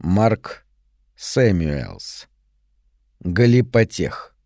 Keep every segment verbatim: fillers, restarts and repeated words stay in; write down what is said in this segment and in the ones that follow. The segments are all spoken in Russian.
Марк Сэмюэлс. Галлипотех.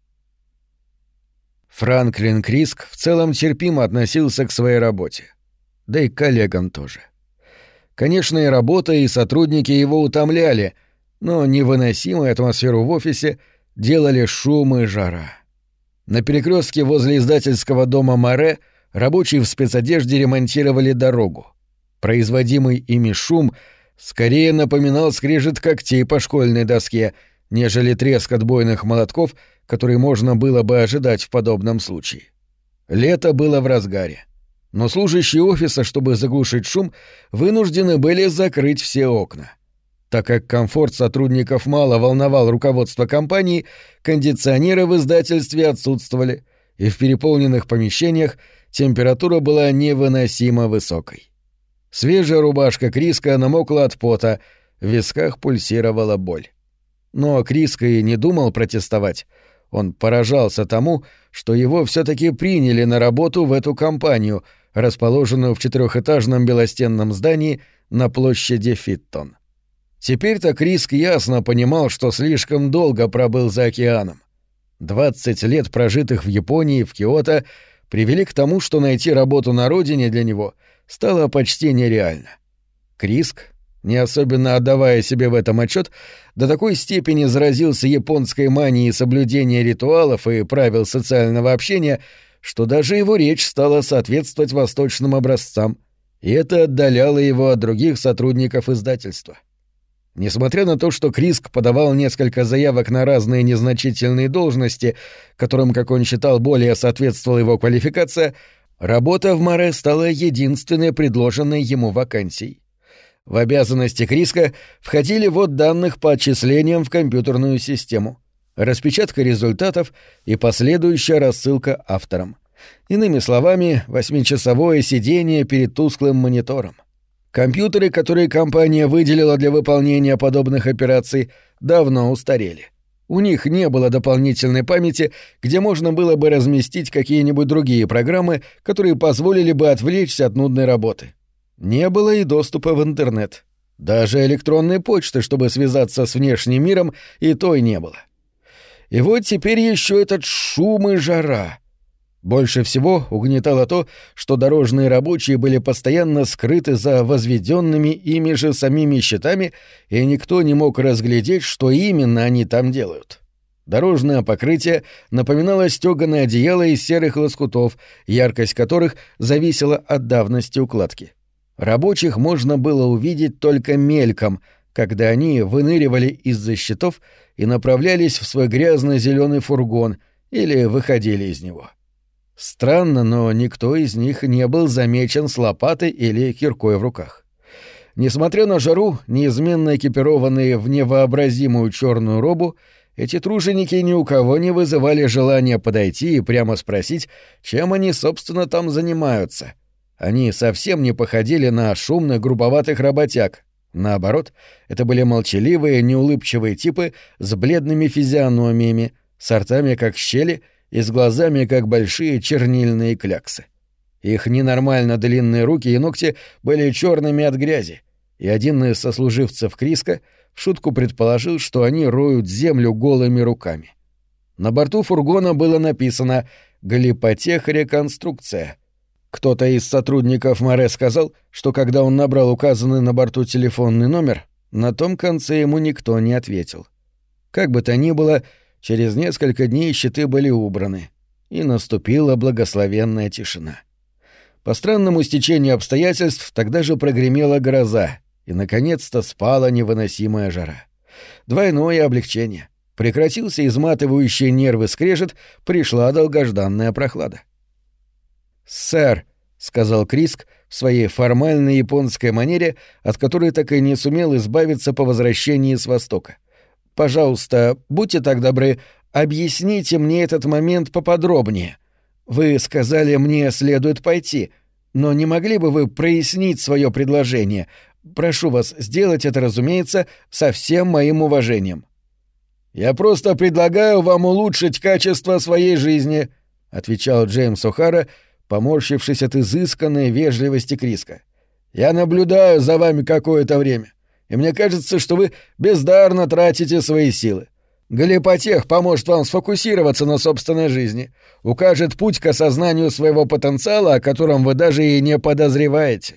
Франклин Криск в целом терпимо относился к своей работе. Да и к коллегам тоже. Конечно, и работа, и сотрудники его утомляли, но невыносимую атмосферу в офисе делали шум и жара. На перекрестке возле издательского дома Море рабочие в спецодежде ремонтировали дорогу. Производимый ими шум скорее напоминал скрежет когтей по школьной доске, нежели треск отбойных молотков, который можно было бы ожидать в подобном случае. Лето было в разгаре. Но служащие офиса, чтобы заглушить шум, вынуждены были закрыть все окна. Так как комфорт сотрудников мало волновал руководство компании, кондиционеры в издательстве отсутствовали, и в переполненных помещениях температура была невыносимо высокой. Свежая рубашка Криска намокла от пота, в висках пульсировала боль. Но Криск и не думал протестовать. Он поражался тому, что его все-таки приняли на работу в эту компанию, расположенную в четырехэтажном белостенном здании на площади Фиттон. Теперь-то Криск ясно понимал, что слишком долго пробыл за океаном. Двадцать лет, прожитых в Японии, в Киото, привели к тому, что найти работу на родине для него стало почти нереально. Криск, не особенно отдавая себе в этом отчет, до такой степени заразился японской манией соблюдения ритуалов и правил социального общения, что даже его речь стала соответствовать восточным образцам, и это отдаляло его от других сотрудников издательства. Несмотря на то, что Криск подавал несколько заявок на разные незначительные должности, которым, как он считал, более соответствовала его квалификация, работа в Море стала единственной предложенной ему вакансией. В обязанности Криска входили ввод данных по отчислениям в компьютерную систему, распечатка результатов и последующая рассылка авторам. Иными словами, восьмичасовое сидение перед тусклым монитором. Компьютеры, которые компания выделила для выполнения подобных операций, давно устарели. У них не было дополнительной памяти, где можно было бы разместить какие-нибудь другие программы, которые позволили бы отвлечься от нудной работы. Не было и доступа в интернет. Даже электронной почты, чтобы связаться с внешним миром, и той не было. И вот теперь еще этот шум и жара. Больше всего угнетало то, что дорожные рабочие были постоянно скрыты за возведенными ими же самими щитами, и никто не мог разглядеть, что именно они там делают. Дорожное покрытие напоминало стёганое одеяло из серых лоскутов, яркость которых зависела от давности укладки. Рабочих можно было увидеть только мельком, когда они выныривали из-за щитов и направлялись в свой грязно-зелёный фургон или выходили из него. Странно, но никто из них не был замечен с лопатой или киркой в руках. Несмотря на жару, неизменно экипированные в невообразимую черную робу, эти труженики ни у кого не вызывали желания подойти и прямо спросить, чем они, собственно, там занимаются. Они совсем не походили на шумных, грубоватых работяг. Наоборот, это были молчаливые, неулыбчивые типы с бледными физиономиями, с ртами как щели и с глазами как большие чернильные кляксы. Их ненормально длинные руки и ногти были черными от грязи, и один из сослуживцев Криска в шутку предположил, что они роют землю голыми руками. На борту фургона было написано «Галлипотех реконструкция». Кто-то из сотрудников Море сказал, что когда он набрал указанный на борту телефонный номер, на том конце ему никто не ответил. Как бы то ни было, через несколько дней щиты были убраны, и наступила благословенная тишина. По странному стечению обстоятельств тогда же прогремела гроза, и, наконец-то, спала невыносимая жара. Двойное облегчение. Прекратился изматывающий нервы скрежет, пришла долгожданная прохлада. «Сэр», — сказал Криск в своей формальной японской манере, от которой так и не сумел избавиться по возвращении с Востока. «Пожалуйста, будьте так добры, объясните мне этот момент поподробнее. Вы сказали, мне следует пойти, но не могли бы вы прояснить свое предложение? Прошу вас сделать это, разумеется, со всем моим уважением». «Я просто предлагаю вам улучшить качество своей жизни», — отвечал Джеймс О'Хара, поморщившись от изысканной вежливости Криска. «Я наблюдаю за вами какое-то время, и мне кажется, что вы бездарно тратите свои силы. Галипотех поможет вам сфокусироваться на собственной жизни, укажет путь к осознанию своего потенциала, о котором вы даже и не подозреваете».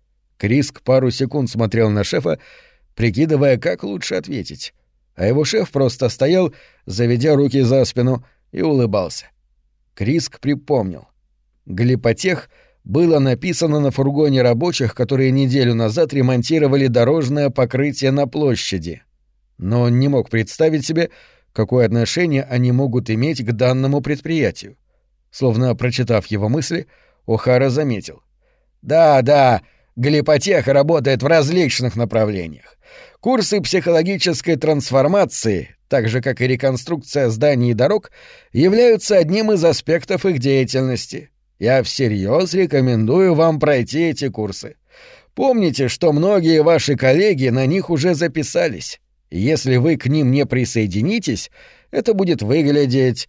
Криск пару секунд смотрел на шефа, прикидывая, как лучше ответить, а его шеф просто стоял, заведя руки за спину, и улыбался. Криск припомнил. «Галипотех» было написано на фургоне рабочих, которые неделю назад ремонтировали дорожное покрытие на площади. Но он не мог представить себе, какое отношение они могут иметь к данному предприятию. Словно прочитав его мысли, О'Хара заметил. «Да, да, Галипотех работает в различных направлениях. Курсы психологической трансформации, так же как и реконструкция зданий и дорог, являются одним из аспектов их деятельности. Я всерьез рекомендую вам пройти эти курсы. Помните, что многие ваши коллеги на них уже записались. Если вы к ним не присоединитесь, это будет выглядеть...»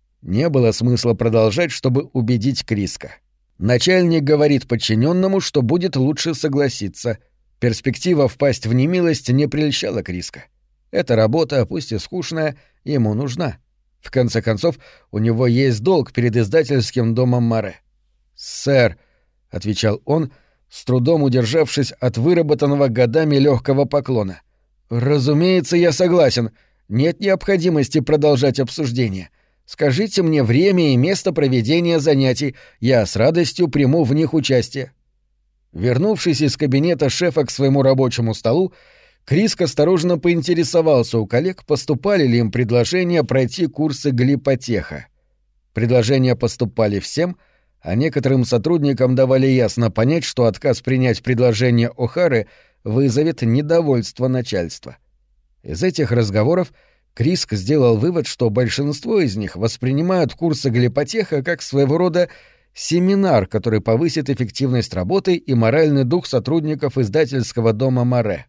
Не было смысла продолжать, чтобы убедить Криска. Начальник говорит подчиненному, что будет лучше согласиться. Перспектива впасть в немилость не прельщала Криска. Эта работа, пусть и скучная, ему нужна. В конце концов, у него есть долг перед издательским домом Море. «Сэр», — отвечал он, с трудом удержавшись от выработанного годами легкого поклона, — «разумеется, я согласен. Нет необходимости продолжать обсуждение. Скажите мне время и место проведения занятий. Я с радостью приму в них участие». Вернувшись из кабинета шефа к своему рабочему столу, Криск осторожно поинтересовался у коллег, поступали ли им предложения пройти курсы Галипотеха. Предложения поступали всем, а некоторым сотрудникам давали ясно понять, что отказ принять предложение О'Хары вызовет недовольство начальства. Из этих разговоров Криск сделал вывод, что большинство из них воспринимают курсы Галипотеха как своего рода семинар, который повысит эффективность работы и моральный дух сотрудников издательского дома Море.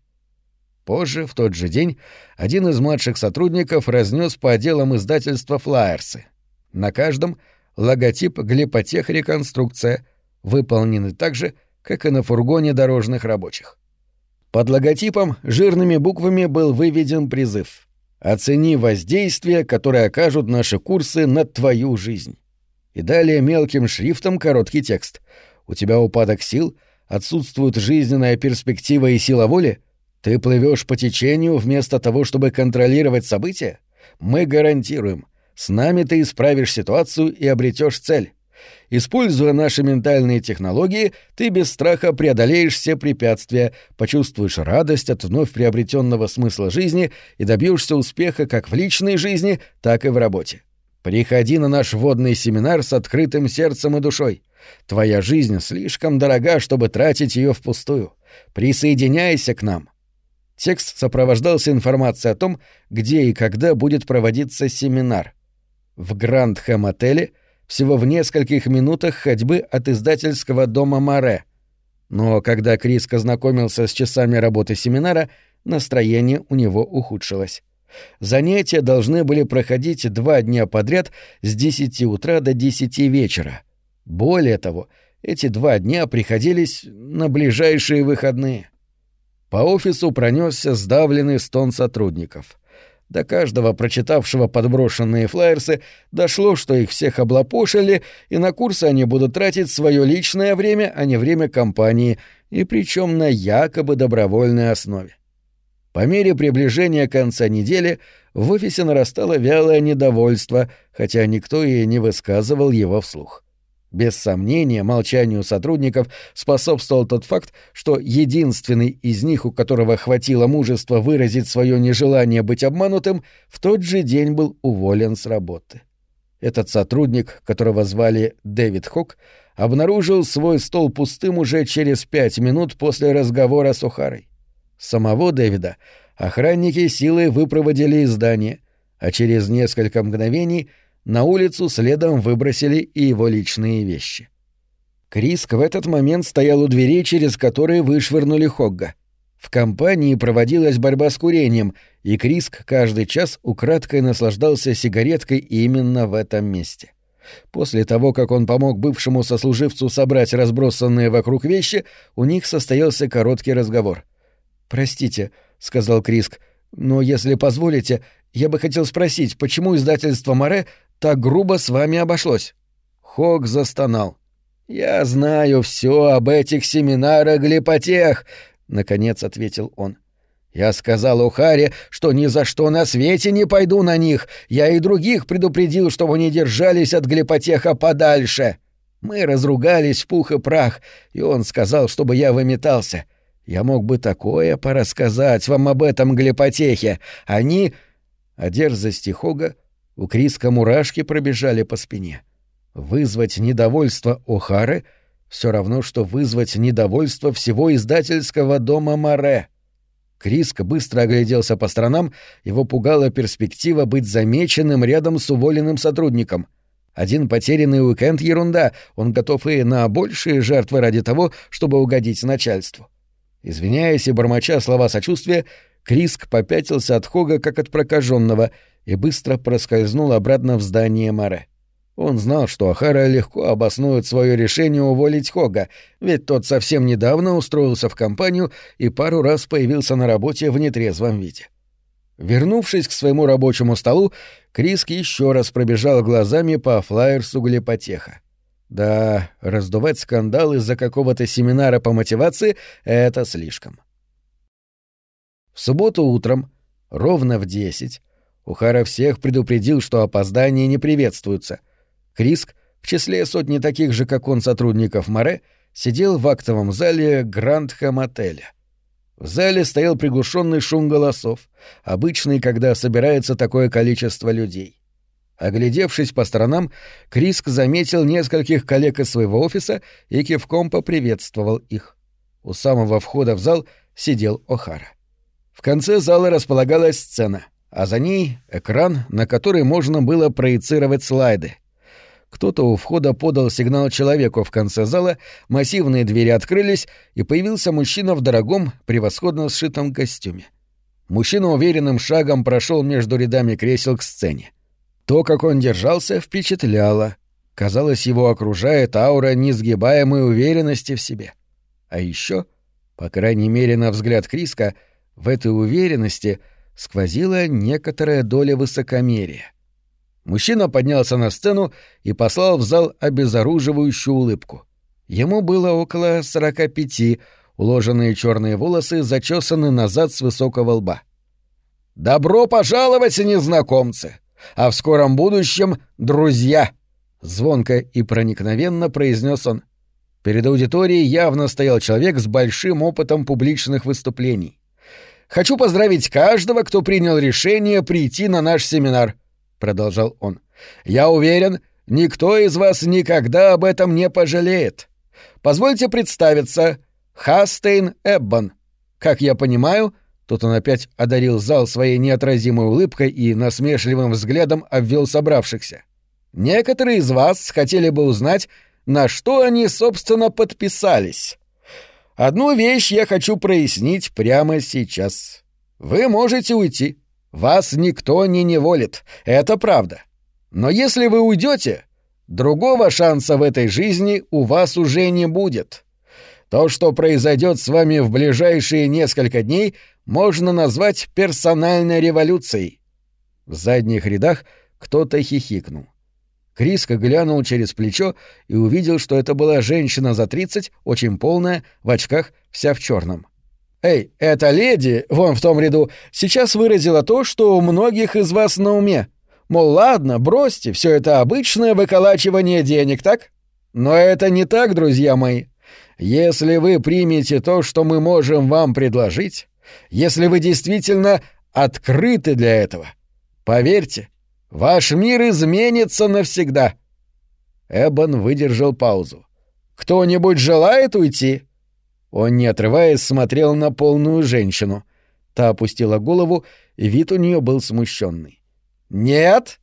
Позже, в тот же день, один из младших сотрудников разнес по отделам издательства флаерсы. На каждом — логотип «Галипотех реконструкция», выполненный так же, как и на фургоне дорожных рабочих. Под логотипом жирными буквами был выведен призыв «Оцени воздействие, которое окажут наши курсы на твою жизнь». И далее мелким шрифтом короткий текст. «У тебя упадок сил? Отсутствует жизненная перспектива и сила воли? Ты плывешь по течению вместо того, чтобы контролировать события? Мы гарантируем, с нами ты исправишь ситуацию и обретешь цель. Используя наши ментальные технологии, ты без страха преодолеешь все препятствия, почувствуешь радость от вновь приобретенного смысла жизни и добьешься успеха как в личной жизни, так и в работе. Приходи на наш вводный семинар с открытым сердцем и душой. Твоя жизнь слишком дорога, чтобы тратить ее впустую. Присоединяйся к нам». Текст сопровождался информацией о том, где и когда будет проводиться семинар. В Гранд-Хэм-отеле, всего в нескольких минутах ходьбы от издательского дома Море. Но когда Криск ознакомился с часами работы семинара, настроение у него ухудшилось. Занятия должны были проходить два дня подряд с десяти утра до десяти вечера. Более того, эти два дня приходились на ближайшие выходные. По офису пронесся сдавленный стон сотрудников. До каждого прочитавшего подброшенные флаерсы дошло, что их всех облапошили, и на курсы они будут тратить свое личное время, а не время компании, и причем на якобы добровольной основе. По мере приближения конца недели в офисе нарастало вялое недовольство, хотя никто и не высказывал его вслух. Без сомнения, молчанию сотрудников способствовал тот факт, что единственный из них, у которого хватило мужества выразить свое нежелание быть обманутым, в тот же день был уволен с работы. Этот сотрудник, которого звали Дэвид Хок, обнаружил свой стол пустым уже через пять минут после разговора с О'Харой. Самого Дэвида охранники силой выпроводили из здания, а через несколько мгновений на улицу следом выбросили и его личные вещи. Криск в этот момент стоял у дверей, через которые вышвырнули Хогга. В компании проводилась борьба с курением, и Криск каждый час украдкой наслаждался сигареткой именно в этом месте. После того, как он помог бывшему сослуживцу собрать разбросанные вокруг вещи, у них состоялся короткий разговор. «Простите», — сказал Криск, — «но если позволите, я бы хотел спросить, почему издательство Море так грубо с вами обошлось?» Хог застонал. «Я знаю все об этих семинарах глипотех», — наконец ответил он. «Я сказал Охаре, что ни за что на свете не пойду на них. Я и других предупредил, чтобы они держались от глипотеха подальше. Мы разругались в пух и прах, и он сказал, чтобы я выметался. Я мог бы такое порассказать вам об этом глипотехе. Они...» О дерзости Хога у Криска мурашки пробежали по спине. Вызвать недовольство О'Хары — все равно, что вызвать недовольство всего издательского дома Море. Криск быстро огляделся по сторонам, его пугала перспектива быть замеченным рядом с уволенным сотрудником. Один потерянный уикенд — ерунда, он готов и на большие жертвы ради того, чтобы угодить начальству. Извиняясь и бормоча слова сочувствия, Криск попятился от Хога как от прокаженного и быстро проскользнул обратно в здание Море. Он знал, что О'Хара легко обоснует свое решение уволить Хога, ведь тот совсем недавно устроился в компанию и пару раз появился на работе в нетрезвом виде. Вернувшись к своему рабочему столу, Криск еще раз пробежал глазами по флаерсу глипотеха. Да, раздувать скандал из-за какого-то семинара по мотивации — это слишком. В субботу утром, ровно в десять, О'Хара всех предупредил, что опоздания не приветствуются. Криск, в числе сотни таких же, как он, сотрудников Море, сидел в актовом зале Грандхэм-отеля. В зале стоял приглушенный шум голосов, обычный, когда собирается такое количество людей. Оглядевшись по сторонам, Криск заметил нескольких коллег из своего офиса и кивком поприветствовал их. У самого входа в зал сидел О'Хара. В конце зала располагалась сцена, а за ней — экран, на который можно было проецировать слайды. Кто-то у входа подал сигнал человеку в конце зала, массивные двери открылись, и появился мужчина в дорогом, превосходно сшитом костюме. Мужчина уверенным шагом прошел между рядами кресел к сцене. То, как он держался, впечатляло. Казалось, его окружает аура несгибаемой уверенности в себе. А еще, по крайней мере на взгляд Криска, в этой уверенности сквозила некоторая доля высокомерия. Мужчина поднялся на сцену и послал в зал обезоруживающую улыбку. Ему было около сорока пяти, уложенные черные волосы зачесаны назад с высокого лба. «Добро пожаловать, незнакомцы! А в скором будущем — друзья!» — звонко и проникновенно произнес он. Перед аудиторией явно стоял человек с большим опытом публичных выступлений. «Хочу поздравить каждого, кто принял решение прийти на наш семинар», — продолжал он. «Я уверен, никто из вас никогда об этом не пожалеет. Позвольте представиться, Хастейн Эббон. Как я понимаю...» Тут он опять одарил зал своей неотразимой улыбкой и насмешливым взглядом обвел собравшихся. «Некоторые из вас хотели бы узнать, на что они, собственно, подписались. Одну вещь я хочу прояснить прямо сейчас. Вы можете уйти. Вас никто не неволит, это правда. Но если вы уйдете, другого шанса в этой жизни у вас уже не будет. То, что произойдет с вами в ближайшие несколько дней, можно назвать персональной революцией». В задних рядах кто-то хихикнул. Криск глянул через плечо и увидел, что это была женщина за тридцать, очень полная, в очках, вся в черном. «Эй, эта леди, вон в том ряду, сейчас выразила то, что у многих из вас на уме. Мол, ладно, бросьте, все это обычное выколачивание денег, так? Но это не так, друзья мои. Если вы примете то, что мы можем вам предложить, если вы действительно открыты для этого, поверьте, ваш мир изменится навсегда». Эббон выдержал паузу. «Кто-нибудь желает уйти?» Он, не отрываясь, смотрел на полную женщину. Та опустила голову, и вид у нее был смущенный. «Нет?»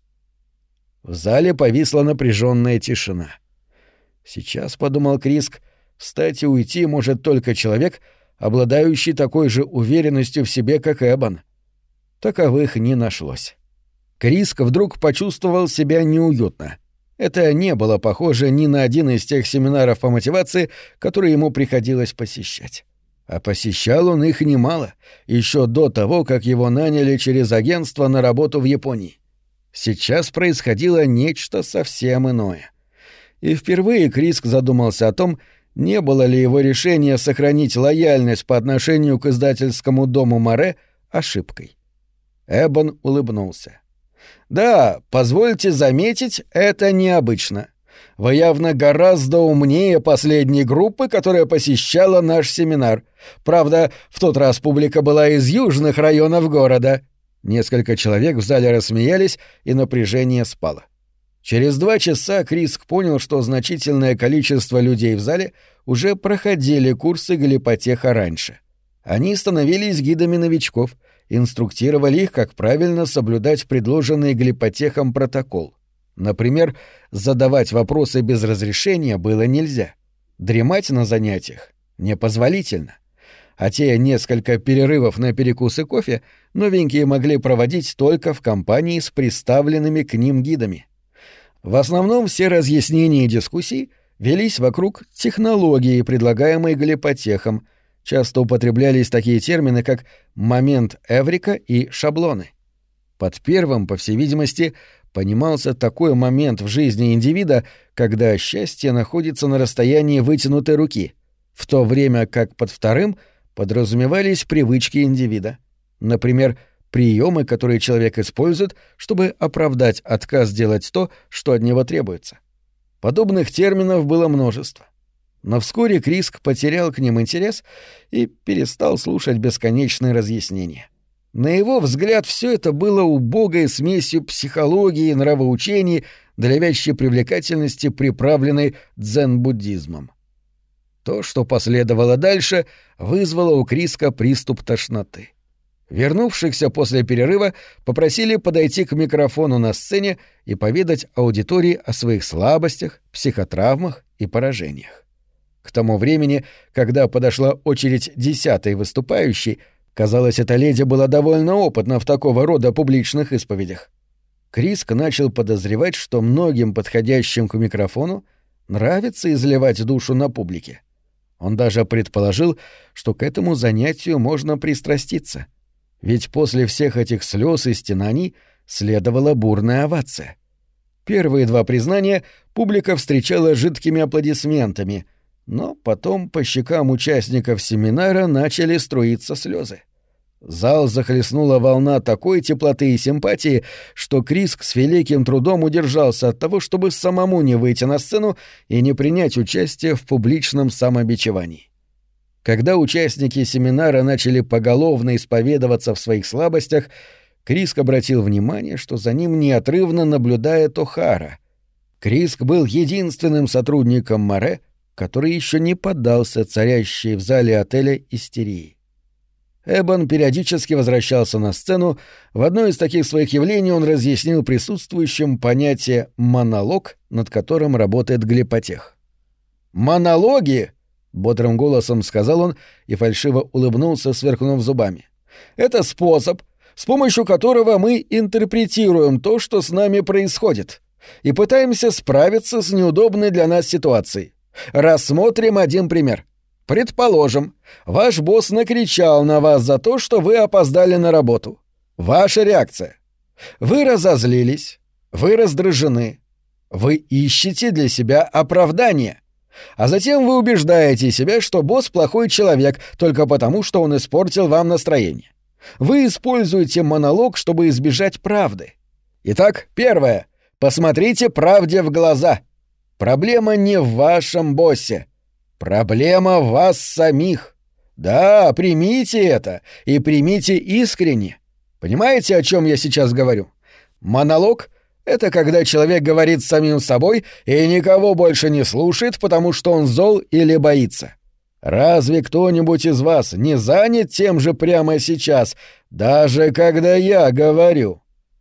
В зале повисла напряженная тишина. «Сейчас, — подумал Криск, — встать и уйти может только человек, обладающий такой же уверенностью в себе, как Эббон». Таковых не нашлось. Криск вдруг почувствовал себя неуютно. Это не было похоже ни на один из тех семинаров по мотивации, которые ему приходилось посещать. А посещал он их немало, еще до того, как его наняли через агентство на работу в Японии. Сейчас происходило нечто совсем иное. И впервые Криск задумался о том, не было ли его решение сохранить лояльность по отношению к издательскому дому Море ошибкой. Эббон улыбнулся. «Да, позвольте заметить, это необычно. Вы явно гораздо умнее последней группы, которая посещала наш семинар. Правда, в тот раз публика была из южных районов города». Несколько человек в зале рассмеялись, и напряжение спало. Через два часа Криск понял, что значительное количество людей в зале уже проходили курсы галлипотеха раньше. Они становились гидами новичков, инструктировали их, как правильно соблюдать предложенный галлипотехом протокол. Например, задавать вопросы без разрешения было нельзя. Дремать на занятиях непозволительно. А те несколько перерывов на перекус и кофе новенькие могли проводить только в компании с приставленными к ним гидами. В основном все разъяснения и дискуссии велись вокруг технологии, предлагаемой галлипотехом. Часто употреблялись такие термины, как «момент Эврика» и «шаблоны». Под первым, по всей видимости, понимался такой момент в жизни индивида, когда счастье находится на расстоянии вытянутой руки, в то время как под вторым подразумевались привычки индивида. Например, приемы, которые человек использует, чтобы оправдать отказ делать то, что от него требуется. Подобных терминов было множество. Но вскоре Криск потерял к ним интерес и перестал слушать бесконечные разъяснения. На его взгляд, все это было убогой смесью психологии и нравоучений для вящей привлекательности, приправленной дзен-буддизмом. То, что последовало дальше, вызвало у Криска приступ тошноты. Вернувшихся после перерыва попросили подойти к микрофону на сцене и поведать аудитории о своих слабостях, психотравмах и поражениях. К тому времени, когда подошла очередь десятой выступающей, казалось, эта леди была довольно опытна в такого рода публичных исповедях. Криск начал подозревать, что многим подходящим к микрофону нравится изливать душу на публике. Он даже предположил, что к этому занятию можно пристраститься. Ведь после всех этих слез и стенаний следовала бурная овация. Первые два признания публика встречала жидкими аплодисментами, но потом по щекам участников семинара начали струиться слезы. Зал захлестнула волна такой теплоты и симпатии, что Криск с великим трудом удержался от того, чтобы самому не выйти на сцену и не принять участие в публичном самобичевании. Когда участники семинара начали поголовно исповедоваться в своих слабостях, Криск обратил внимание, что за ним неотрывно наблюдает О'Хара. Криск был единственным сотрудником Море, который еще не поддался царящей в зале отеля истерии. Эббон периодически возвращался на сцену. В одно из таких своих явлений он разъяснил присутствующим понятие «монолог», над которым работает галлипотех. «Монологи», — бодрым голосом сказал он и фальшиво улыбнулся, сверкнув зубами, — «это способ, с помощью которого мы интерпретируем то, что с нами происходит, и пытаемся справиться с неудобной для нас ситуацией. Рассмотрим один пример. Предположим, ваш босс накричал на вас за то, что вы опоздали на работу. Ваша реакция. Вы разозлились, вы раздражены, вы ищете для себя оправдание, а затем вы убеждаете себя, что босс плохой человек только потому, что он испортил вам настроение. Вы используете монолог, чтобы избежать правды. Итак, первое. Посмотрите правде в глаза. Проблема не в вашем боссе. Проблема в вас самих. Да, примите это, и примите искренне. Понимаете, о чем я сейчас говорю? Монолог — это когда человек говорит с самим собой и никого больше не слушает, потому что он зол или боится. Разве кто-нибудь из вас не занят тем же прямо сейчас, даже когда я говорю?»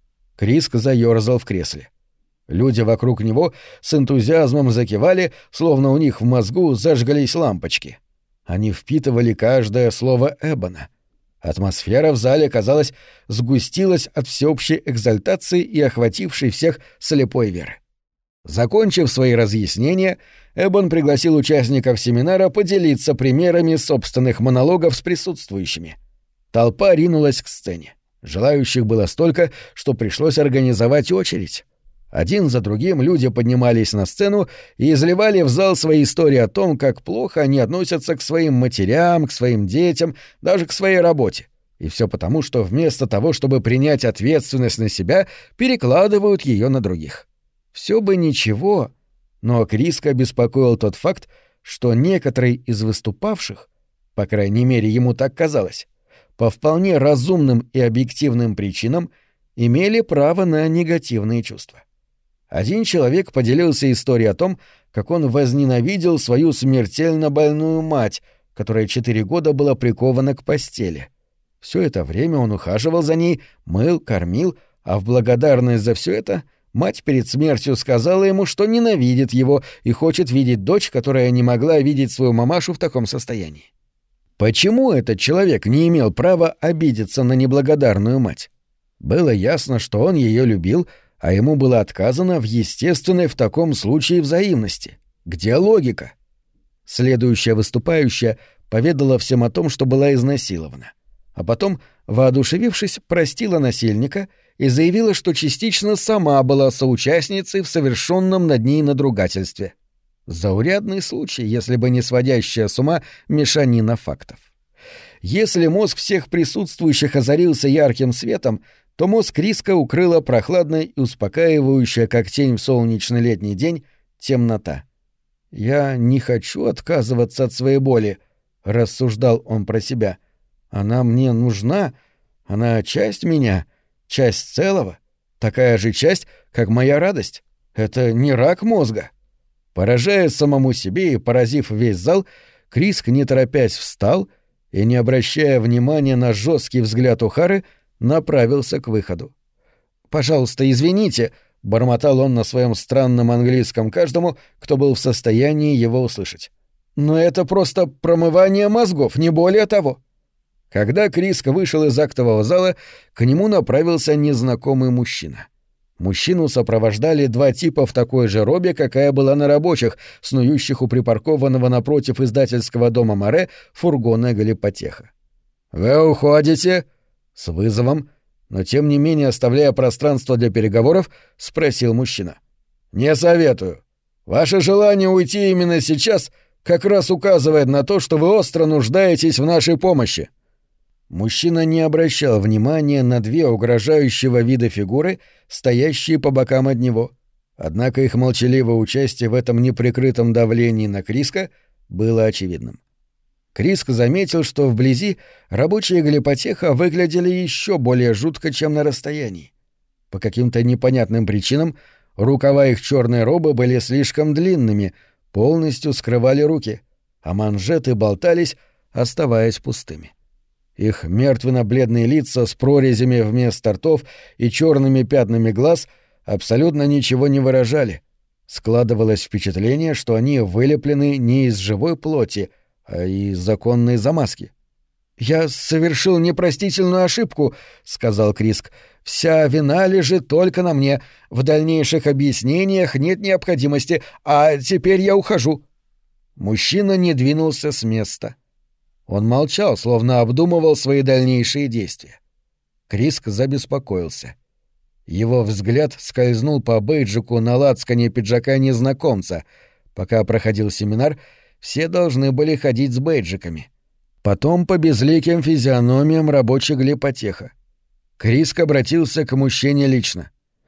Криск заёрзал в кресле. Люди вокруг него с энтузиазмом закивали, словно у них в мозгу зажглись лампочки. Они впитывали каждое слово Эббона. Атмосфера в зале, казалось, сгустилась от всеобщей экзальтации и охватившей всех слепой веры. Закончив свои разъяснения, Эббон пригласил участников семинара поделиться примерами собственных монологов с присутствующими. Толпа ринулась к сцене. Желающих было столько, что пришлось организовать очередь. Один за другим люди поднимались на сцену и изливали в зал свои истории о том, как плохо они относятся к своим матерям, к своим детям, даже к своей работе. И все потому, что вместо того, чтобы принять ответственность на себя, перекладывают ее на других. Все бы ничего, но Криска беспокоил тот факт, что некоторые из выступавших, по крайней мере, ему так казалось, по вполне разумным и объективным причинам имели право на негативные чувства. Один человек поделился историей о том, как он возненавидел свою смертельно больную мать, которая четыре года была прикована к постели. Все это время он ухаживал за ней, мыл, кормил, а в благодарность за все это мать перед смертью сказала ему, что ненавидит его и хочет видеть дочь, которая не могла видеть свою мамашу в таком состоянии. Почему этот человек не имел права обидеться на неблагодарную мать? Было ясно, что он ее любил, а ему было отказано в естественной в таком случае взаимности. Где логика? Следующая выступающая поведала всем о том, что была изнасилована. А потом, воодушевившись, простила насильника и заявила, что частично сама была соучастницей в совершенном над ней надругательстве. Заурядный случай, если бы не сводящая с ума мешанина фактов. Если мозг всех присутствующих озарился ярким светом, то мозг Криска укрыла прохладная и успокаивающая, как тень в солнечный летний день, темнота. «Я не хочу отказываться от своей боли», — рассуждал он про себя. «Она мне нужна, она часть меня, часть целого, такая же часть, как моя радость. Это не рак мозга». Поражаясь самому себе и поразив весь зал, Криск, не торопясь, встал и, не обращая внимания на жесткий взгляд О'Хары, направился к выходу. «Пожалуйста, извините», — бормотал он на своем странном английском каждому, кто был в состоянии его услышать. «Но это просто промывание мозгов, не более того». Когда Криск вышел из актового зала, к нему направился незнакомый мужчина. Мужчину сопровождали два типа в такой же робе, какая была на рабочих, снующих у припаркованного напротив издательского дома Море фургона Галипотеха. «Вы уходите?» — с вызовом, но тем не менее оставляя пространство для переговоров, спросил мужчина. «Не советую. Ваше желание уйти именно сейчас как раз указывает на то, что вы остро нуждаетесь в нашей помощи». Мужчина не обращал внимания на две угрожающего вида фигуры, стоящие по бокам от него. Однако их молчаливое участие в этом неприкрытом давлении на Криска было очевидным. Криск заметил, что вблизи рабочие Галипотеха выглядели еще более жутко, чем на расстоянии. По каким-то непонятным причинам рукава их черной робы были слишком длинными, полностью скрывали руки, а манжеты болтались, оставаясь пустыми. Их мертвенно-бледные лица с прорезями вместо ртов и черными пятнами глаз абсолютно ничего не выражали. Складывалось впечатление, что они вылеплены не из живой плоти, а из законной замазки. «Я совершил непростительную ошибку», — сказал Криск. «Вся вина лежит только на мне. В дальнейших объяснениях нет необходимости, а теперь я ухожу». Мужчина не двинулся с места. Он молчал, словно обдумывал свои дальнейшие действия. Криск забеспокоился. Его взгляд скользнул по бейджику на лацкане пиджака незнакомца. Пока проходил семинар, все должны были ходить с бейджиками. Потом по безликим физиономиям рабочих Галипотеха. Криск обратился к мужчине лично.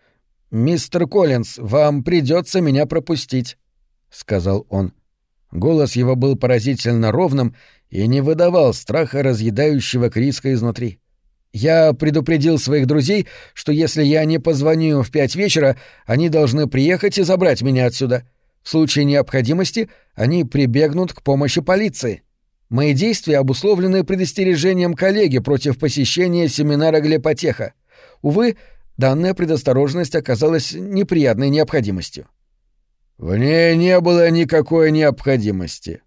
«Мистер Коллинз, вам придется меня пропустить», — сказал он. Голос его был поразительно ровным и не выдавал страха, разъедающего Криска изнутри. «Я предупредил своих друзей, что если я не позвоню им в пять вечера, они должны приехать и забрать меня отсюда. В случае необходимости они прибегнут к помощи полиции. Мои действия обусловлены предостережением коллеги против посещения семинара Галипотеха. Увы, данная предосторожность оказалась неприятной необходимостью». «В ней не было никакой необходимости.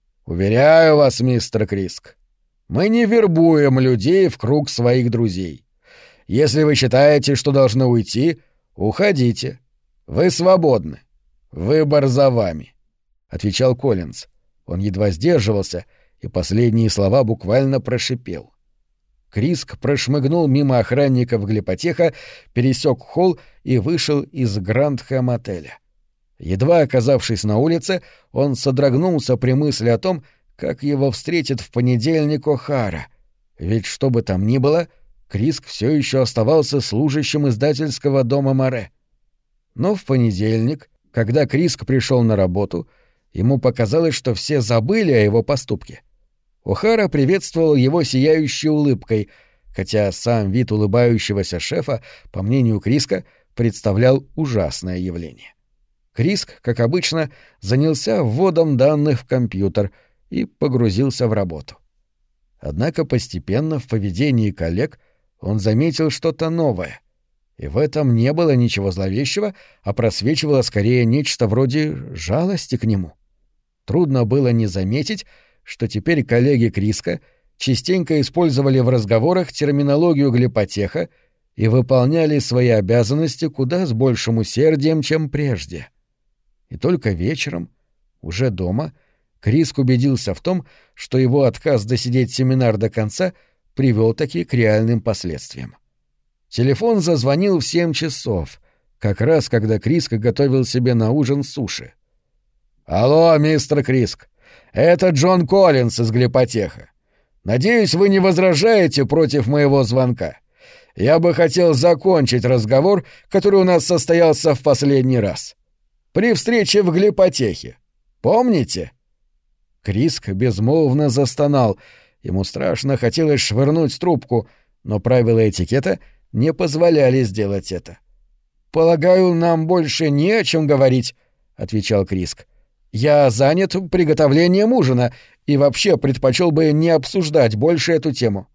Уверяю вас, мистер Криск, мы не вербуем людей в круг своих друзей. Если вы считаете, что должны уйти, уходите. Вы свободны. Выбор за вами. отвечал Коллинз. Он едва сдерживался, и последние слова буквально прошипел. Криск прошмыгнул мимо охранников глипотеха, пересек холл и вышел из Грандхэм-отеля. Едва оказавшись на улице, он содрогнулся при мысли о том, как его встретит в понедельник О'Хара. Ведь что бы там ни было, Криск все еще оставался служащим издательского дома Море. Но в понедельник, когда Криск пришел на работу, ему показалось, что все забыли о его поступке. О'Хара приветствовал его сияющей улыбкой, хотя сам вид улыбающегося шефа, по мнению Криска, представлял ужасное явление. Криск, как обычно, занялся вводом данных в компьютер и погрузился в работу. Однако постепенно в поведении коллег он заметил что-то новое, и в этом не было ничего зловещего, а просвечивало скорее нечто вроде жалости к нему. Трудно было не заметить, что теперь коллеги Криска частенько использовали в разговорах терминологию глипотеха и выполняли свои обязанности куда с большим усердием, чем прежде. И только вечером, уже дома, Криск убедился в том, что его отказ досидеть семинар до конца привел таки к реальным последствиям. Телефон зазвонил в семь часов, как раз когда Криск готовил себе на ужин суши. «Алло, мистер Криск, это Джон Коллинз из глипотеха. Надеюсь, вы не возражаете против моего звонка. Я бы хотел закончить разговор, который у нас состоялся в последний раз. При встрече в глипотехе. Помните?» Криск безмолвно застонал. Ему страшно хотелось швырнуть трубку, но правила этикета не позволяли сделать это. «Полагаю, нам больше не о чем говорить», — отвечал Криск. «Я занят приготовлением ужина и вообще предпочел бы не обсуждать больше эту тему».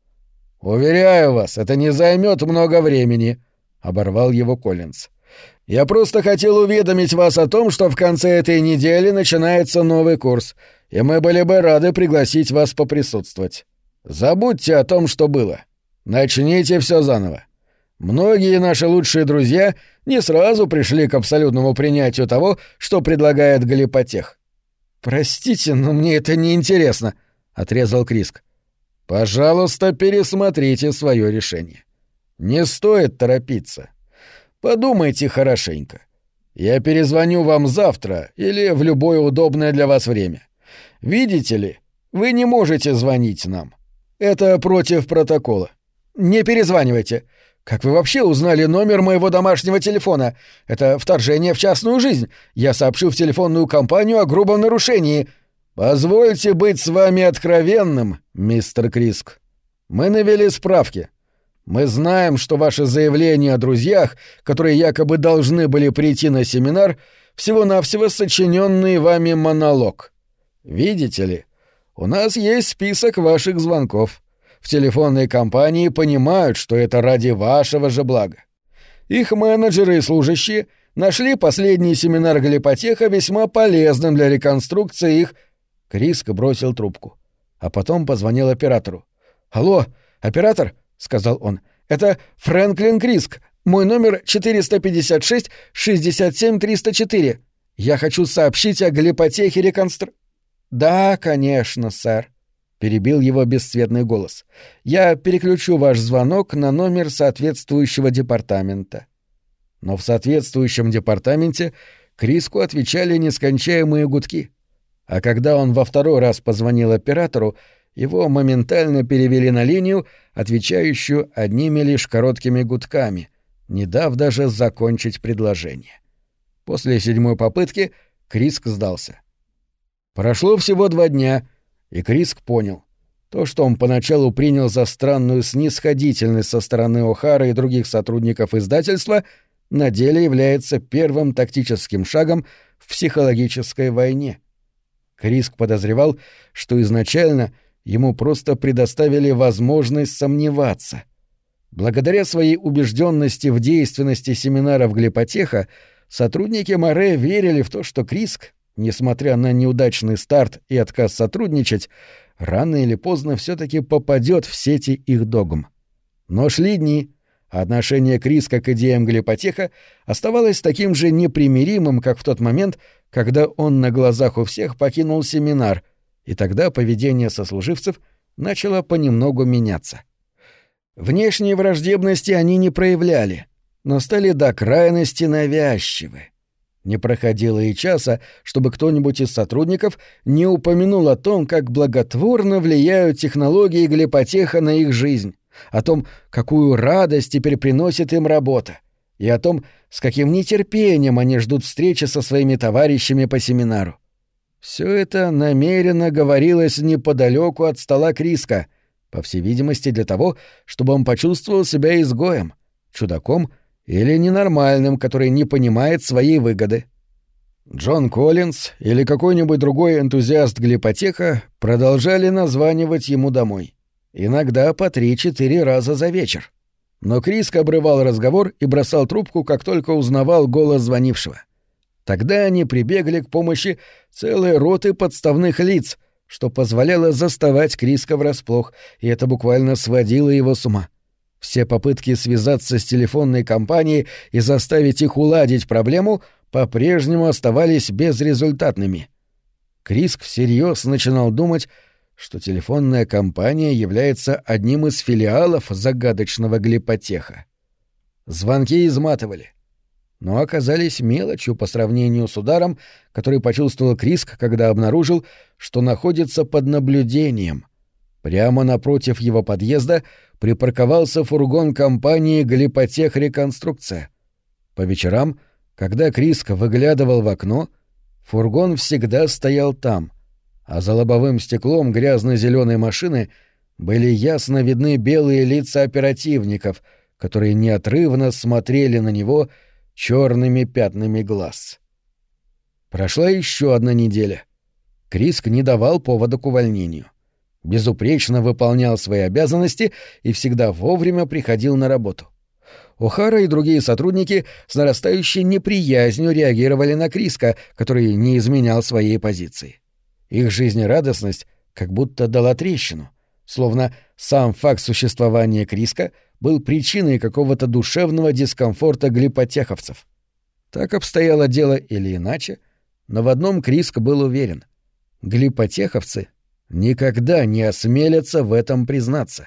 «Уверяю вас, это не займет много времени», — оборвал его Коллинз. «Я просто хотел уведомить вас о том, что в конце этой недели начинается новый курс, и мы были бы рады пригласить вас поприсутствовать. Забудьте о том, что было. Начните все заново. Многие наши лучшие друзья не сразу пришли к абсолютному принятию того, что предлагает глипотех». «Простите, но мне это не интересно», — отрезал Криск. «Пожалуйста, пересмотрите свое решение. Не стоит торопиться. Подумайте хорошенько. Я перезвоню вам завтра или в любое удобное для вас время. Видите ли, вы не можете звонить нам. Это против протокола. Не перезванивайте. Как вы вообще узнали номер моего домашнего телефона? Это вторжение в частную жизнь. Я сообщу в телефонную компанию о грубом нарушении. Позвольте быть с вами откровенным, мистер Криск. Мы навели справки. Мы знаем, что ваши заявления о друзьях, которые якобы должны были прийти на семинар, всего-навсего сочиненный вами монолог. Видите ли, у нас есть список ваших звонков. В телефонной компании понимают, что это ради вашего же блага. Их менеджеры и служащие нашли последний семинар глипотеха весьма полезным для реконструкции их... Криск бросил трубку, а потом позвонил оператору. «Алло, оператор?» — сказал он. «Это Фрэнклин Криск. Мой номер четыреста пятьдесят шесть шестьдесят семь триста четыре. Я хочу сообщить о глипотехе реконстр...» «Да, конечно, сэр», — перебил его бесцветный голос. «Я переключу ваш звонок на номер соответствующего департамента». Но в соответствующем департаменте Криску отвечали нескончаемые гудки. А когда он во второй раз позвонил оператору, его моментально перевели на линию, отвечающую одними лишь короткими гудками, не дав даже закончить предложение. После седьмой попытки Криск сдался. Прошло всего два дня, и Криск понял. То, что он поначалу принял за странную снисходительность со стороны О'Хара и других сотрудников издательства, на деле является первым тактическим шагом в психологической войне. Криск подозревал, что изначально ему просто предоставили возможность сомневаться. Благодаря своей убежденности в действенности семинаров глипотеха сотрудники Море верили в то, что Криск, несмотря на неудачный старт и отказ сотрудничать, рано или поздно все-таки попадет в сети их догм. Но шли дни, а отношение Криска к идеям глипотеха оставалось таким же непримиримым, как в тот момент, когда он на глазах у всех покинул семинар, и тогда поведение сослуживцев начало понемногу меняться. Внешней враждебности они не проявляли, но стали до крайности навязчивы. Не проходило и часа, чтобы кто-нибудь из сотрудников не упомянул о том, как благотворно влияют технологии глипотеха на их жизнь, о том, какую радость теперь приносит им работа, и о том, с каким нетерпением они ждут встречи со своими товарищами по семинару. Все это намеренно говорилось неподалеку от стола Криска, по всей видимости для того, чтобы он почувствовал себя изгоем, чудаком или ненормальным, который не понимает своей выгоды. Джон Коллинз или какой-нибудь другой энтузиаст глипотеха продолжали названивать ему домой. Иногда по три-четыре раза за вечер. Но Криск обрывал разговор и бросал трубку, как только узнавал голос звонившего. Тогда они прибегли к помощи целой роты подставных лиц, что позволяло заставать Криска врасплох, и это буквально сводило его с ума. Все попытки связаться с телефонной компанией и заставить их уладить проблему по-прежнему оставались безрезультатными. Криск всерьез начинал думать, что телефонная компания является одним из филиалов загадочного глипотеха. Звонки изматывали, но оказались мелочью по сравнению с ударом, который почувствовал Криск, когда обнаружил, что находится под наблюдением. Прямо напротив его подъезда припарковался фургон компании «Глипотех Реконструкция». По вечерам, когда Криск выглядывал в окно, фургон всегда стоял там, а за лобовым стеклом грязно-зеленой машины были ясно видны белые лица оперативников, которые неотрывно смотрели на него черными пятнами глаз. Прошла еще одна неделя. Криск не давал повода к увольнению. Безупречно выполнял свои обязанности и всегда вовремя приходил на работу. О'Хара и другие сотрудники с нарастающей неприязнью реагировали на Криска, который не изменял своей позиции. Их жизнерадостность как будто дала трещину, словно сам факт существования Криска был причиной какого-то душевного дискомфорта глипотеховцев. Так обстояло дело или иначе, но в одном Криск был уверен — глипотеховцы никогда не осмелятся в этом признаться.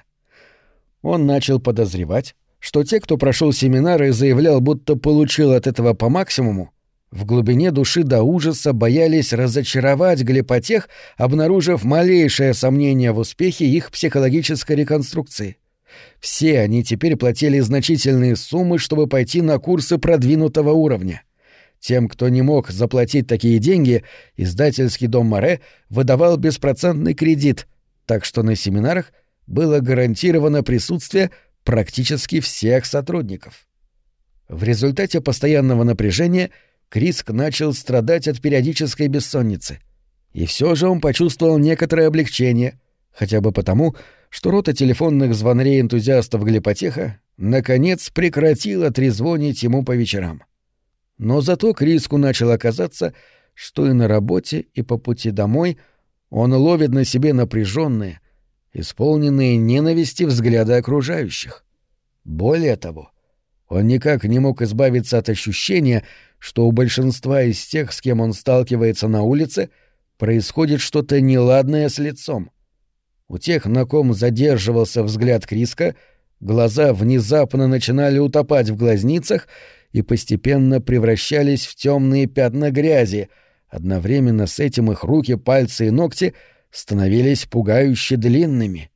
Он начал подозревать, что те, кто прошел семинар и заявлял, будто получил от этого по максимуму, в глубине души до ужаса боялись разочаровать глипотех, обнаружив малейшее сомнение в успехе их психологической реконструкции. Все они теперь платили значительные суммы, чтобы пойти на курсы продвинутого уровня. Тем, кто не мог заплатить такие деньги, издательский дом Море выдавал беспроцентный кредит, так что на семинарах было гарантировано присутствие практически всех сотрудников. В результате постоянного напряжения Криск начал страдать от периодической бессонницы. И все же он почувствовал некоторое облегчение, хотя бы потому, что рота телефонных звонарей энтузиастов глипотеха наконец прекратила трезвонить ему по вечерам. Но зато Криску начало казаться, что и на работе, и по пути домой он ловит на себе напряженные, исполненные ненависти взгляды окружающих. Более того, он никак не мог избавиться от ощущения, что у большинства из тех, с кем он сталкивается на улице, происходит что-то неладное с лицом. У тех, на ком задерживался взгляд Криска, глаза внезапно начинали утопать в глазницах и постепенно превращались в темные пятна грязи, одновременно с этим их руки, пальцы и ногти становились пугающе длинными.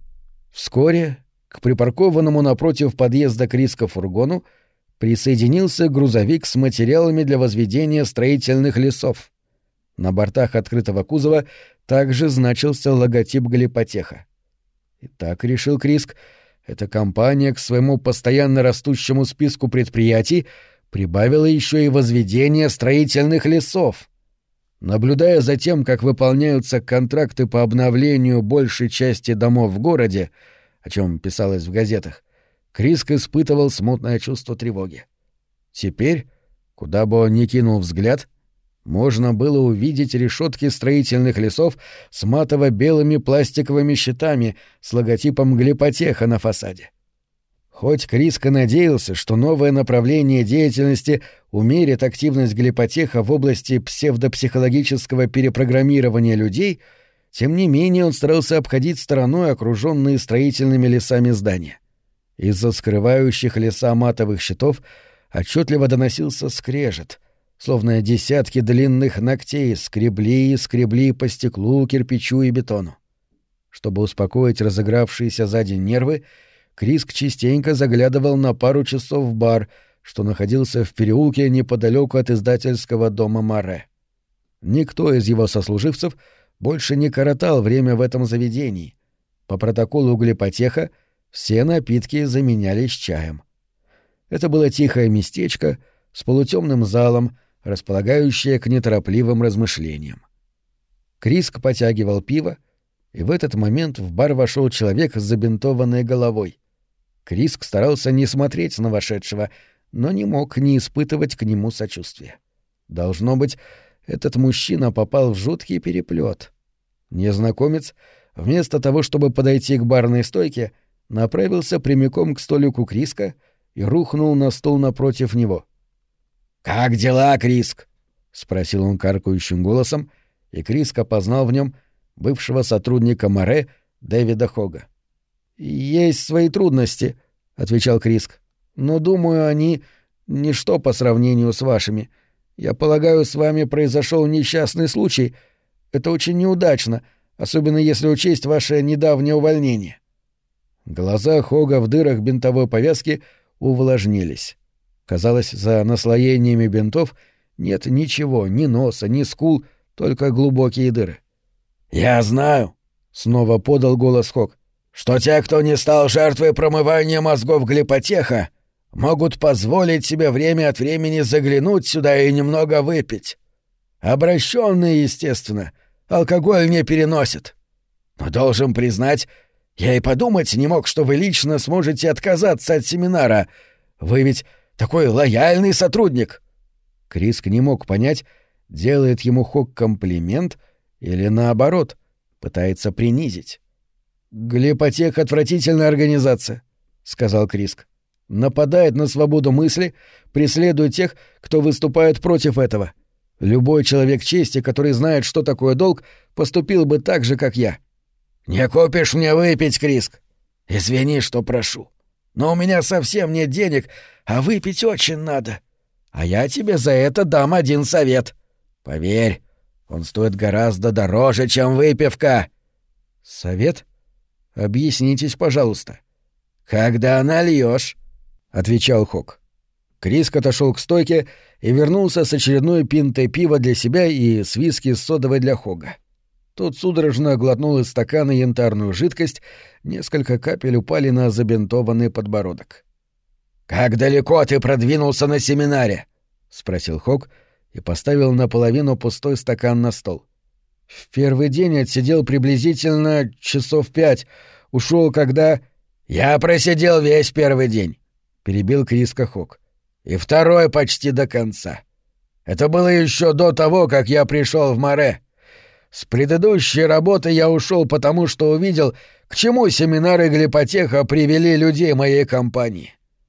Вскоре к припаркованному напротив подъезда Криска фургону присоединился грузовик с материалами для возведения строительных лесов. На бортах открытого кузова также значился логотип глипотеха. И так, решил Криск, эта компания к своему постоянно растущему списку предприятий прибавила еще и возведение строительных лесов. Наблюдая за тем, как выполняются контракты по обновлению большей части домов в городе, о чем писалось в газетах, Криск испытывал смутное чувство тревоги. Теперь, куда бы он ни кинул взгляд, можно было увидеть решетки строительных лесов с матово-белыми пластиковыми щитами с логотипом глипотеха на фасаде. Хоть Криск и надеялся, что новое направление деятельности умерит активность глипотеха в области псевдопсихологического перепрограммирования людей, тем не менее он старался обходить стороной окруженные строительными лесами здания. Из-за скрывающих леса матовых щитов отчетливо доносился скрежет, словно десятки длинных ногтей скребли и скребли по стеклу, кирпичу и бетону. Чтобы успокоить разыгравшиеся за день нервы, Криск частенько заглядывал на пару часов в бар, что находился в переулке неподалеку от издательского дома Море. Никто из его сослуживцев больше не коротал время в этом заведении. По протоколу глипотеха все напитки заменялись чаем. Это было тихое местечко с полутемным залом, располагающее к неторопливым размышлениям. Криск потягивал пиво, и в этот момент в бар вошел человек с забинтованной головой. Криск старался не смотреть на вошедшего, но не мог не испытывать к нему сочувствия. Должно быть, этот мужчина попал в жуткий переплет. Незнакомец, вместо того, чтобы подойти к барной стойке, направился прямиком к столику Криска и рухнул на стол напротив него. «Как дела, Криск?» — спросил он каркающим голосом, и Криск опознал в нем бывшего сотрудника Море Дэвида Хога. «Есть свои трудности», — отвечал Криск, — «но, думаю, они — ничто по сравнению с вашими. Я полагаю, с вами произошел несчастный случай. Это очень неудачно, особенно если учесть ваше недавнее увольнение». Глаза Хога в дырах бинтовой повязки увлажнились. Казалось, за наслоениями бинтов нет ничего, ни носа, ни скул, только глубокие дыры. «Я знаю», — снова подал голос Хог, — «что те, кто не стал жертвой промывания мозгов глипотеха, могут позволить себе время от времени заглянуть сюда и немного выпить. Обращенные, естественно, алкоголь не переносят. Но должен признать, я и подумать не мог, что вы лично сможете отказаться от семинара. Вы ведь такой лояльный сотрудник». Криск не мог понять, делает ему Хог комплимент или, наоборот, пытается принизить. «Глипотех — отвратительная организация», — сказал Криск. «Нападает на свободу мысли, преследует тех, кто выступает против этого. Любой человек чести, который знает, что такое долг, поступил бы так же, как я». «Не купишь мне выпить, Криск? Извини, что прошу. Но у меня совсем нет денег, а выпить очень надо. А я тебе за это дам один совет. Поверь, он стоит гораздо дороже, чем выпивка». «Совет? Объяснитесь, пожалуйста». «Когда нальешь», — отвечал Хог. Криск отошел к стойке и вернулся с очередной пинтой пива для себя и с виски с содовой для Хога. Тот судорожно глотнул из стакана янтарную жидкость, несколько капель упали на забинтованный подбородок. «Как далеко ты продвинулся на семинаре?» — спросил Хог и поставил наполовину пустой стакан на стол. «В первый день отсидел приблизительно часов пять. Ушел, когда...» «Я просидел весь первый день», — перебил Криска Хог. «И второй почти до конца. Это было еще до того, как я пришел в Море. С предыдущей работы я ушел потому, что увидел, к чему семинары глипотеха привели людей моей компании.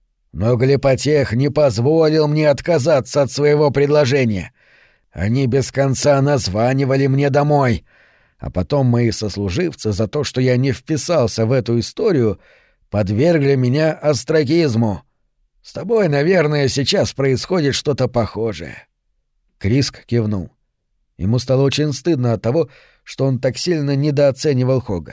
Но глипотех не позволил мне отказаться от своего предложения. Они без конца названивали мне домой. А потом мои сослуживцы за то, что я не вписался в эту историю, подвергли меня остракизму. С тобой, наверное, сейчас происходит что-то похожее». Криск кивнул. Ему стало очень стыдно от того, что он так сильно недооценивал Хога.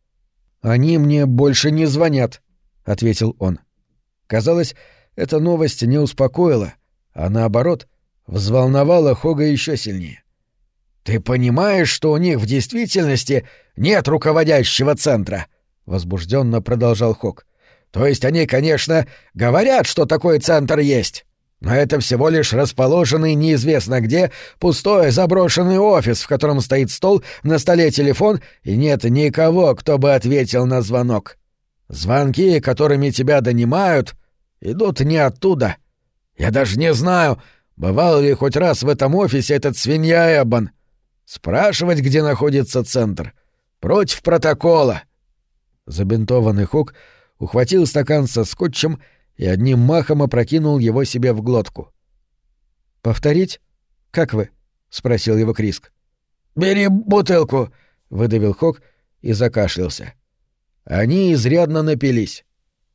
«Они мне больше не звонят», — ответил он. Казалось, эта новость не успокоила, а наоборот, взволновала Хога еще сильнее. «Ты понимаешь, что у них в действительности нет руководящего центра?» — возбужденно продолжал Хог. «То есть они, конечно, говорят, что такой центр есть, но это всего лишь расположенный неизвестно где пустой заброшенный офис, в котором стоит стол, на столе телефон, и нет никого, кто бы ответил на звонок. Звонки, которыми тебя донимают, идут не оттуда. Я даже не знаю, бывал ли хоть раз в этом офисе этот свинья Эббон. Спрашивать, где находится центр. Против протокола». Забинтованный Хог ухватил стакан со скотчем и одним махом опрокинул его себе в глотку. «Повторить? Как вы?» — спросил его Криск. «Бери бутылку!» — выдавил Хок и закашлялся. Они изрядно напились.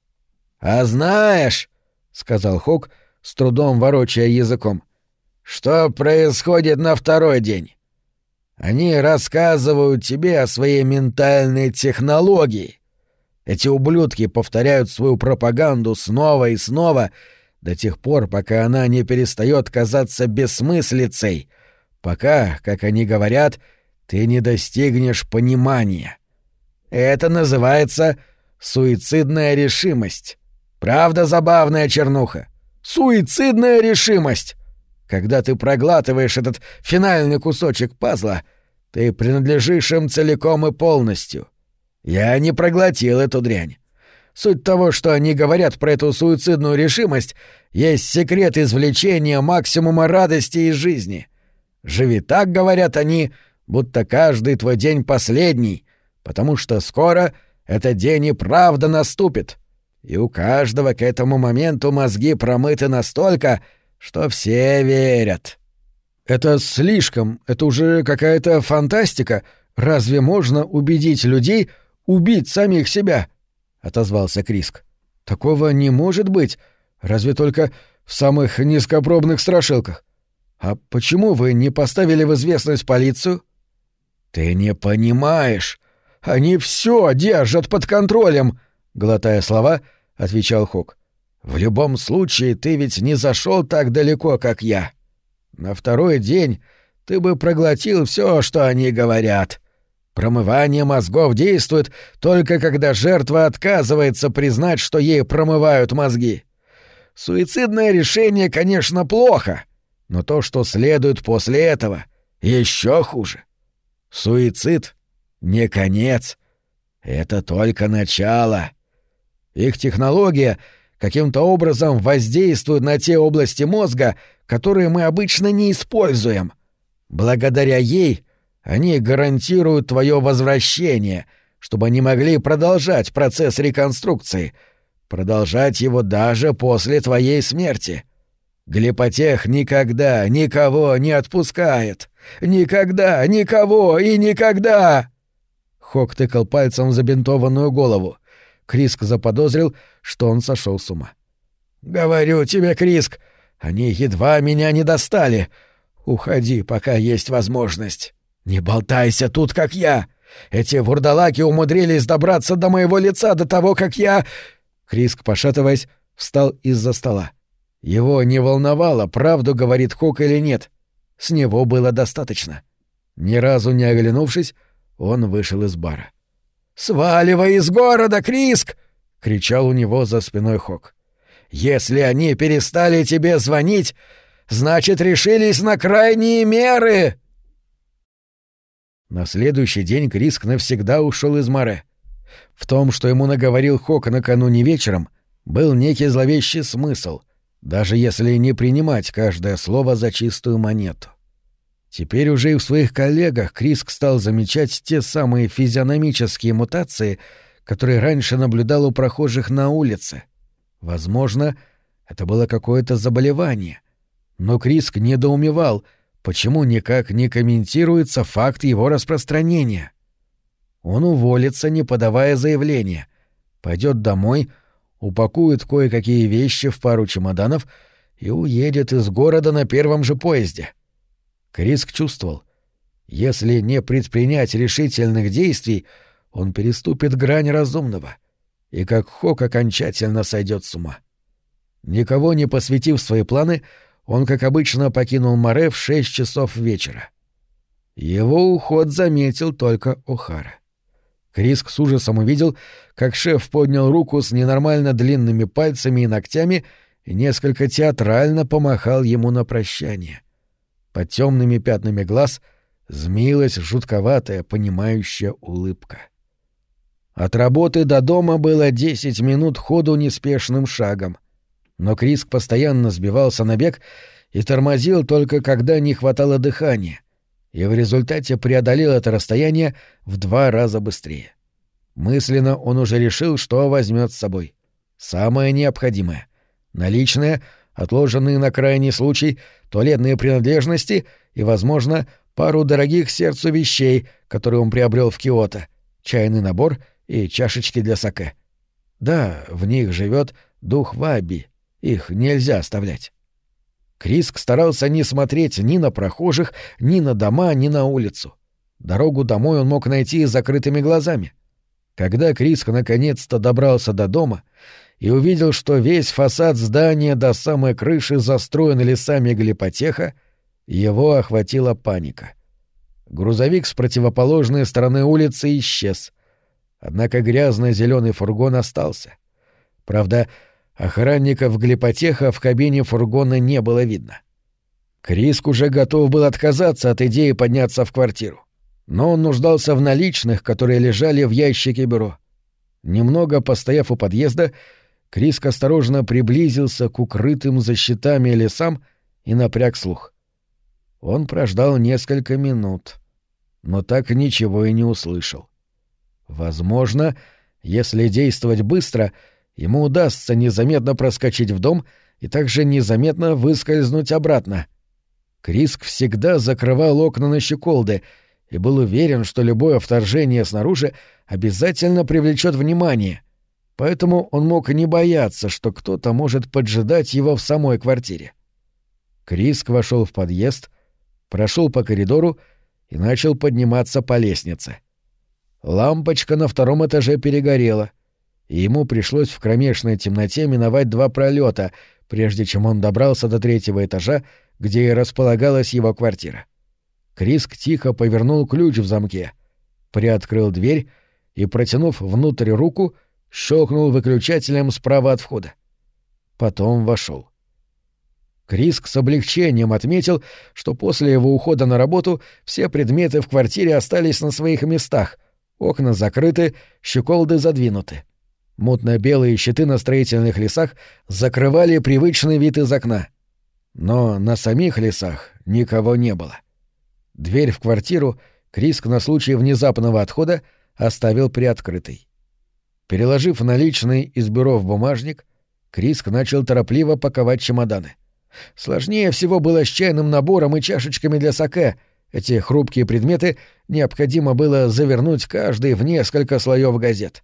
«А знаешь, — сказал Хок, с трудом ворочая языком, — что происходит на второй день? Они рассказывают тебе о своей ментальной технологии. Эти ублюдки повторяют свою пропаганду снова и снова до тех пор, пока она не перестает казаться бессмыслицей, пока, как они говорят, ты не достигнешь понимания. Это называется суицидная решимость. Правда забавная, чернуха? Суицидная решимость! Когда ты проглатываешь этот финальный кусочек пазла, ты принадлежишь им целиком и полностью. Я не проглотил эту дрянь. Суть того, что они говорят про эту суицидную решимость, есть секрет извлечения максимума радости из жизни. Живи так, говорят они, будто каждый твой день последний, потому что скоро этот день и правда наступит. И у каждого к этому моменту мозги промыты настолько, что все верят. Это слишком, это уже какая-то фантастика. Разве можно убедить людей убить самих себя? — отозвался Криск. «Такого не может быть, разве только в самых низкопробных страшилках. А почему вы не поставили в известность полицию?» «Ты не понимаешь. Они все держат под контролем», — глотая слова, отвечал Хок. «В любом случае ты ведь не зашел так далеко, как я. На второй день ты бы проглотил все, что они говорят. Промывание мозгов действует только когда жертва отказывается признать, что ей промывают мозги. Суицидное решение, конечно, плохо, но то, что следует после этого, еще хуже. Суицид — не конец, это только начало. Их технология каким-то образом воздействует на те области мозга, которые мы обычно не используем. Благодаря ей они гарантируют твое возвращение, чтобы они могли продолжать процесс реконструкции, продолжать его даже после твоей смерти. Глипотех никогда никого не отпускает. Никогда, никого и никогда!» Хок тыкал пальцем в забинтованную голову. Криск заподозрил, что он сошел с ума. «Говорю тебе, Криск, они едва меня не достали. Уходи, пока есть возможность. Не болтайся тут, как я. Эти вурдалаки умудрились добраться до моего лица до того, как я...» Криск, пошатываясь, встал из-за стола. Его не волновало, правду говорит Хок или нет. С него было достаточно. Ни разу не оглянувшись, он вышел из бара. «Сваливай из города, Криск!» — кричал у него за спиной Хок. «Если они перестали тебе звонить, значит, решились на крайние меры!» На следующий день Криск навсегда ушел из Море. В том, что ему наговорил Хок накануне вечером, был некий зловещий смысл, даже если не принимать каждое слово за чистую монету. Теперь уже и в своих коллегах Криск стал замечать те самые физиономические мутации, которые раньше наблюдал у прохожих на улице. Возможно, это было какое-то заболевание. Но Криск недоумевал, почему никак не комментируется факт его распространения. Он уволится, не подавая заявления, пойдет домой, упакует кое-какие вещи в пару чемоданов и уедет из города на первом же поезде. Криск чувствовал, если не предпринять решительных действий, он переступит грань разумного и как Хок окончательно сойдет с ума. Никого не посвятив свои планы, он, как обычно, покинул Море в шесть часов вечера. Его уход заметил только О'Хара. Криск с ужасом увидел, как шеф поднял руку с ненормально длинными пальцами и ногтями и несколько театрально помахал ему на прощание. Под темными пятнами глаз змеилась жутковатая, понимающая улыбка. От работы до дома было десять минут ходу неспешным шагом, но Криск постоянно сбивался на бег и тормозил только когда не хватало дыхания, и в результате преодолел это расстояние в два раза быстрее. Мысленно он уже решил, что возьмет с собой. Самое необходимое. Наличные, отложенные на крайний случай, туалетные принадлежности и, возможно, пару дорогих сердцу вещей, которые он приобрел в Киото, чайный набор и чашечки для саке. Да, в них живет дух Ваби, их нельзя оставлять. Криск старался не смотреть ни на прохожих, ни на дома, ни на улицу. Дорогу домой он мог найти с закрытыми глазами. Когда Криск наконец-то добрался до дома и увидел, что весь фасад здания до самой крыши застроен лесами глипотеха, его охватила паника. Грузовик с противоположной стороны улицы исчез. Однако грязно-зеленый фургон остался. Правда, охранников глипотеха в кабине фургона не было видно. Криск уже готов был отказаться от идеи подняться в квартиру. Но он нуждался в наличных, которые лежали в ящике бюро. Немного постояв у подъезда, Криск осторожно приблизился к укрытым за щитами лесам и напряг слух. Он прождал несколько минут, но так ничего и не услышал. Возможно, если действовать быстро, ему удастся незаметно проскочить в дом и также незаметно выскользнуть обратно. Криск всегда закрывал окна на щеколды и был уверен, что любое вторжение снаружи обязательно привлечет внимание, поэтому он мог не бояться, что кто-то может поджидать его в самой квартире. Криск вошел в подъезд, прошел по коридору и начал подниматься по лестнице. Лампочка на втором этаже перегорела, и ему пришлось в кромешной темноте миновать два пролета, прежде чем он добрался до третьего этажа, где и располагалась его квартира. Криск тихо повернул ключ в замке, приоткрыл дверь и, протянув внутрь руку, щелкнул выключателем справа от входа. Потом вошел. Криск с облегчением отметил, что после его ухода на работу все предметы в квартире остались на своих местах, окна закрыты, щеколды задвинуты. Мутно-белые щиты на строительных лесах закрывали привычный вид из окна. Но на самих лесах никого не было. Дверь в квартиру Криск на случай внезапного отхода оставил приоткрытой. Переложив наличные из бюро в бумажник, Криск начал торопливо паковать чемоданы. Сложнее всего было с чайным набором и чашечками для саке. Эти хрупкие предметы необходимо было завернуть каждый в несколько слоев газет.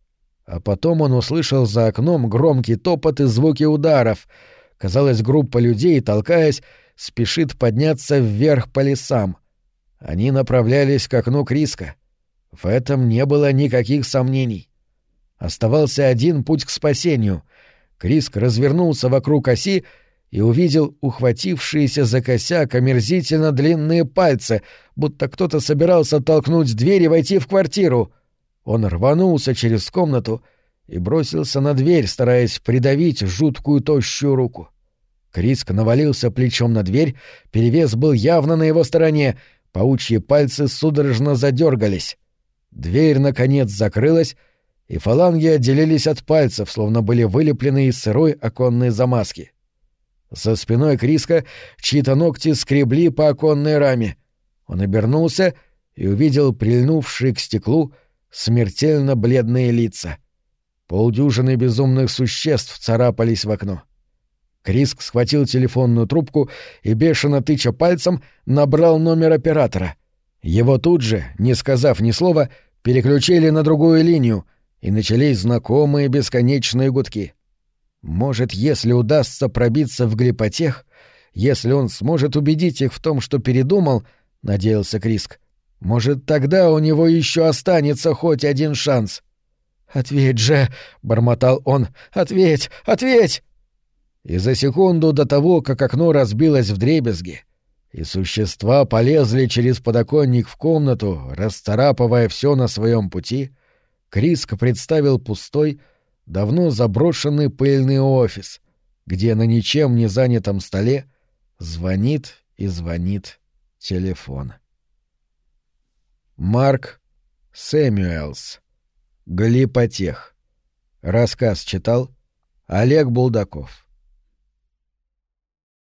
А потом он услышал за окном громкий топот и звуки ударов. Казалось, группа людей, толкаясь, спешит подняться вверх по лесам. Они направлялись к окну Криска. В этом не было никаких сомнений. Оставался один путь к спасению. Криск развернулся вокруг оси и увидел ухватившиеся за косяк омерзительно длинные пальцы, будто кто-то собирался толкнуть дверь и войти в квартиру. Он рванулся через комнату и бросился на дверь, стараясь придавить жуткую тощую руку. Криск навалился плечом на дверь, перевес был явно на его стороне, паучьи пальцы судорожно задергались. Дверь, наконец, закрылась, и фаланги отделились от пальцев, словно были вылеплены из сырой оконной замазки. За спиной Криска чьи-то ногти скребли по оконной раме. Он обернулся и увидел прильнувшие к стеклу смертельно бледные лица. Полдюжины безумных существ царапались в окно. Криск схватил телефонную трубку и, бешено тыча пальцем, набрал номер оператора. Его тут же, не сказав ни слова, переключили на другую линию, и начались знакомые бесконечные гудки. Может, если удастся пробиться в глипотех, если он сможет убедить их в том, что передумал, — надеялся Криск, — может, тогда у него еще останется хоть один шанс. «Ответь же!» — бормотал он. «Ответь! Ответь!» И за секунду до того, как окно разбилось вдребезги, и существа полезли через подоконник в комнату, расцарапывая все на своем пути, Криск представил пустой, давно заброшенный пыльный офис, где на ничем не занятом столе звонит и звонит телефон. Марк Сэмюэлс. Глипотех. Рассказ читал Олег Булдаков.